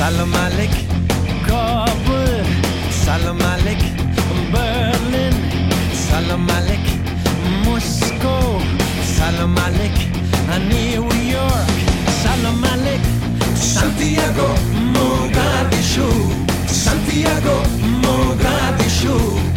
Salam Aleik, Kabul, Salam Aleik, Berlin, Salam Aleik, Moscow, Salam Aleik, New York, Salam Aleik, Santiago, Mogadishu, Santiago, Mogadishu.